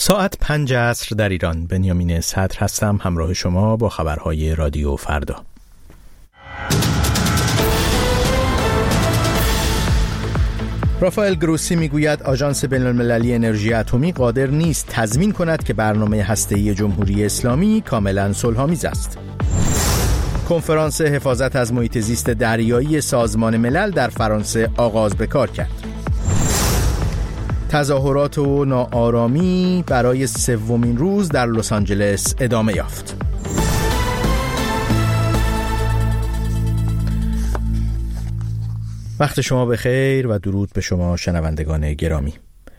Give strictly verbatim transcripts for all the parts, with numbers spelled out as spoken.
ساعت پنج عصر در ایران. بنیامین صدر هستم، همراه شما با خبرهای رادیو فردا. رافائل گروسی میگوید آژانس بین‌المللی انرژی اتمی قادر نیست تضمین کند که برنامه هسته‌ای جمهوری اسلامی کاملا صلح‌آمیز است. کنفرانس حفاظت از محیط زیست دریایی سازمان ملل در فرانسه آغاز به کار کرد. تظاهرات و ناآرامی برای سومین روز در لس آنجلس ادامه یافت. وقت شما بخیر و درود به شما شنوندگان گرامی.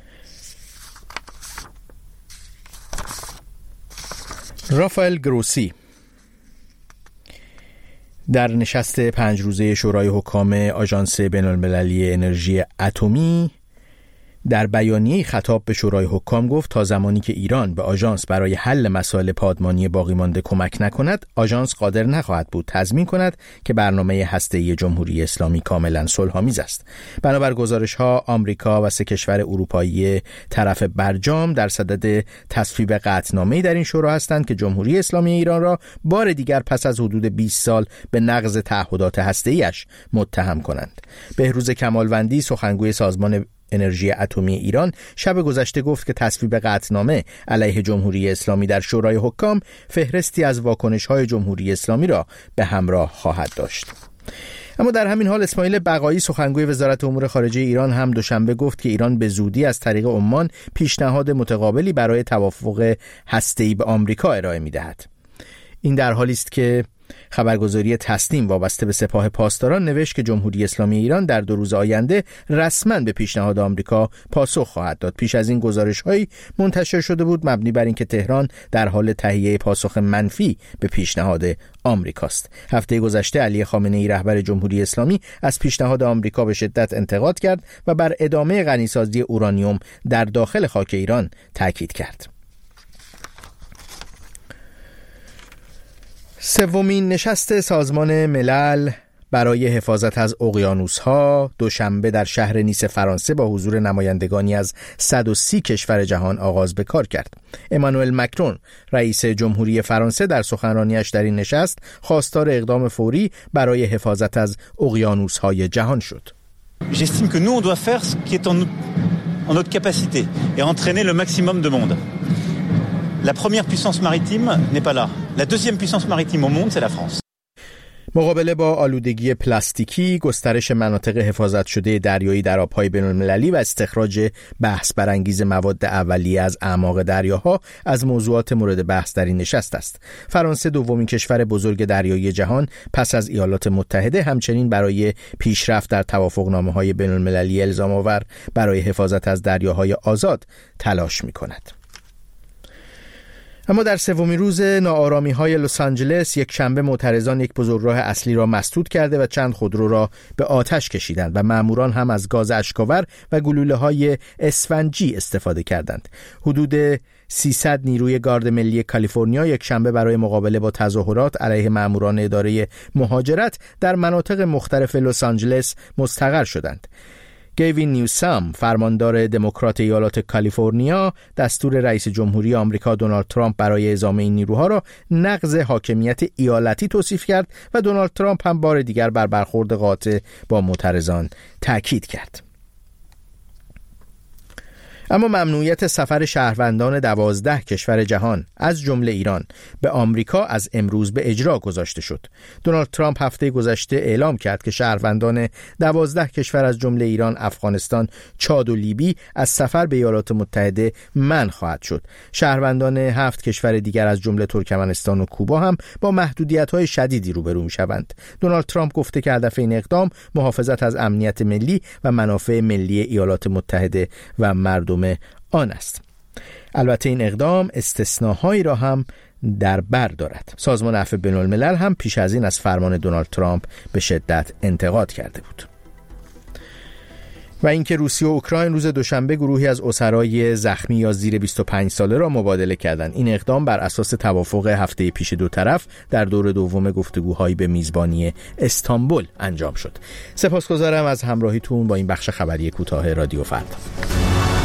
رافائل گروسی در نشست پنج روزه شورای حکام آژانس بین‌المللی انرژی اتمی در بیانیه خطاب به شورای حکام گفت تا زمانی که ایران به آژانس برای حل مسائل پادمانی باقی مانده کمک نکند، آژانس قادر نخواهد بود تضمین کند که برنامه هسته‌ای جمهوری اسلامی کاملا صلح‌آمیز است. بنابر گزارش‌ها، آمریکا و سه کشور اروپایی طرف برجام در صدد تصویب قطعنامه‌ای در این شورا هستند که جمهوری اسلامی ایران را بار دیگر پس از حدود بیست سال به نقض تعهدات هسته‌ای‌اش متهم کنند. بهروز کمالوندی، سخنگوی سازمان انرژی اتمی ایران، شب گذشته گفت که تصویب قطعنامه علیه جمهوری اسلامی در شورای حکام فهرستی از واکنش‌های جمهوری اسلامی را به همراه خواهد داشت. اما در همین حال اسماعیل بقایی، سخنگوی وزارت امور خارجه ایران، هم دوشنبه گفت که ایران به زودی از طریق عمان پیشنهاد متقابلی برای توافق هسته‌ای به آمریکا ارائه می‌دهد. این در حالی است که خبرگزاری تسنیم وابسته به سپاه پاسداران نوشت که جمهوری اسلامی ایران در دو روز آینده رسما به پیشنهاد آمریکا پاسخ خواهد داد. پیش از این گزارش‌هایی منتشر شده بود مبنی بر اینکه تهران در حال تهیه پاسخ منفی به پیشنهاد آمریکاست. هفته گذشته علی خامنه‌ای، رهبر جمهوری اسلامی، از پیشنهاد آمریکا به شدت انتقاد کرد و بر ادامه غنیسازی اورانیوم در داخل خاک ایران تاکید کرد. سومین نشست سازمان ملل برای حفاظت از اقیانوس‌ها دوشنبه در شهر نیس فرانسه با حضور نمایندگانی از صد و سی کشور جهان آغاز به کار کرد. امانوئل مکرون، رئیس جمهوری فرانسه، در سخنرانیش در این نشست خواستار اقدام فوری برای حفاظت از اقیانوس‌های جهان شد. J'estime que nous on doit faire ce qui est en en notre capacité et entraîner le maximum de monde. La première puissance maritime n'est pas là. La deuxième puissance maritime au monde, c'est la France. مقابله با آلودگی پلاستیکی، گسترش مناطق حفاظت شده دریایی در آب‌های بین‌المللی و استخراج بحث برانگیز مواد اولیه از اعماق دریاها از موضوعات مورد بحث در این نشست است. فرانسه، دومین کشور بزرگ دریایی جهان پس از ایالات متحده، همچنین برای پیشرفت در توافقنامه‌های بین‌المللی الزام‌آور برای حفاظت از دریاهای آزاد تلاش می‌کند. اما در سومین روز ناآرامی‌های لس آنجلس، یک شنبه معترضان یک بزرگراه اصلی را مسدود کرده و چند خودرو را به آتش کشیدند و ماموران هم از گاز اشک‌آور و گلوله‌های اسفنجی استفاده کردند. حدود سیصد نیروی گارد ملی کالیفرنیا یک شنبه برای مقابله با تظاهرات علیه ماموران اداره مهاجرت در مناطق مختلف لس آنجلس مستقر شدند. گیوین نیوسام، فرماندار دموکرات ایالات کالیفرنیا، دستور رئیس جمهوری آمریکا دونالد ترامپ برای اعزام این نیروها را نقض حاکمیت ایالتی توصیف کرد و دونالد ترامپ هم بار دیگر بر برخورد قاطع با معترضان تاکید کرد. اما ممنوعیت سفر شهروندان دوازده کشور جهان از جمله ایران به آمریکا از امروز به اجرا گذاشته شد. دونالد ترامپ هفته گذشته اعلام کرد که شهروندان دوازده کشور از جمله ایران، افغانستان، چاد و لیبی از سفر به ایالات متحده منع خواهد شد. شهروندان هفت کشور دیگر از جمله ترکمنستان و کوبا هم با محدودیت‌های شدیدی روبرو می‌شوند. دونالد ترامپ گفته که هدف این اقدام محافظت از امنیت ملی و منافع ملی ایالات متحده و مردم آن است. البته این اقدام استثناهایی را هم در بر دارد. سازمان عفو بین‌الملل هم پیش از این از فرمان دونالد ترامپ به شدت انتقاد کرده بود. و اینکه روسیه و اوکراین روز دوشنبه گروهی از اسرای زخمی یا زیر بیست و پنج ساله را مبادله کردند. این اقدام بر اساس توافق هفته پیش دو طرف در دور دوم گفتگوهایی به میزبانی استانبول انجام شد. سپاسگزارم از همراهیتون با این بخش خبری کوتاه رادیو فردا.